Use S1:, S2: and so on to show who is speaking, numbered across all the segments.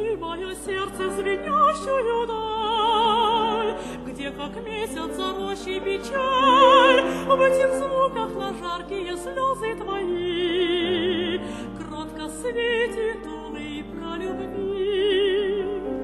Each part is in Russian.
S1: мое сердце в звенящую даль, где, как месяц за рощей, печаль, в этих звуках на жаркие слезы твои кротко светит улыбка любви.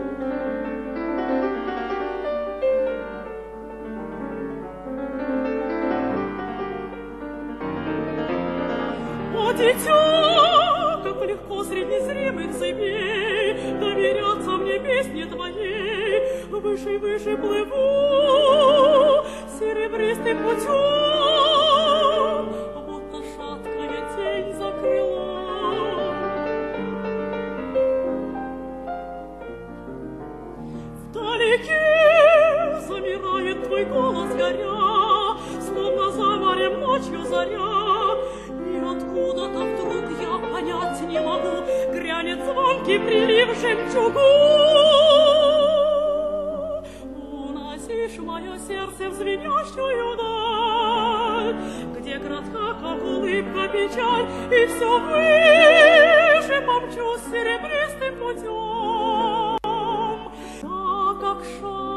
S1: О, дитя, как легко среди незримых цепей доверяться мне песне твоей. Выше и выше плыву серебристым путем, будто шаткая тень за крылом. Вдалеке замирает твой голос, горя, словно за морем ночью заря. И откуда-то вдруг я понять не могу, грянет звонкий прилив жемчугу. Уносишь мое сердце в звенящую даль, где кратка, как улыбка, печаль, и все выше помчусь серебристым путем. Так, как шар